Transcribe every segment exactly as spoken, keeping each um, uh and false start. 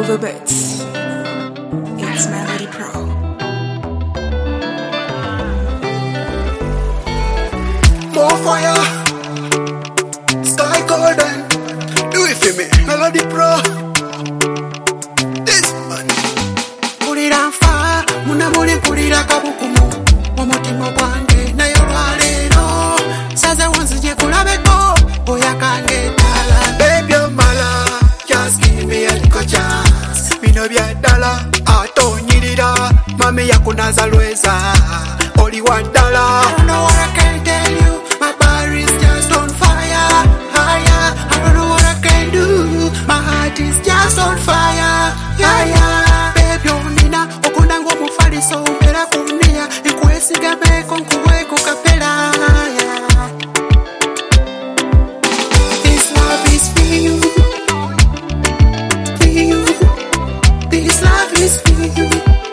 all the bits. It's Melody Pro. More fire, sky golden. Do it for me, Melody Pro. This man. Put it on fire, muna muli put it on kabukumu. Omutima gwange nayo lwaleero saze wanzije kulabeko oyakange tala. Baby you're my love, just give me a little chance. Bino bya ddala atonyirira mami yakunaza lweza oli wa ddala. I don't know what I can tell you. My bar is just on fire, fire. I don't know what I can do. My heart is just on fire, fire. Baby onina okunanga omufaliso mpera kunia nkwesigameko nkuweko kapera. This love is for you, for you. This love is for you,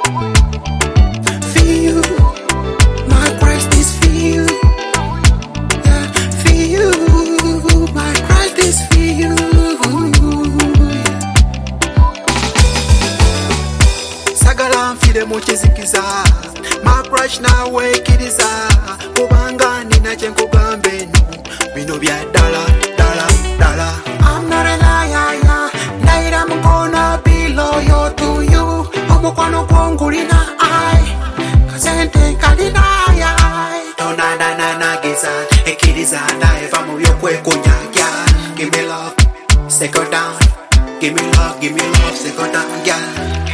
for you. My Christ is for you. Mukizikiza my crush nawe kiriza kubanga nina kyenkugambe no bino bya ddala ddala ddala. I'm not a liar, naira I'm gonna be loyal to you. Omukwano gwongulina ai kasente kalina ai tonanananagiza ekiriza naeva mu byokwekunyagya. Give me love, second down. Give me love, give me love, second down, yeah.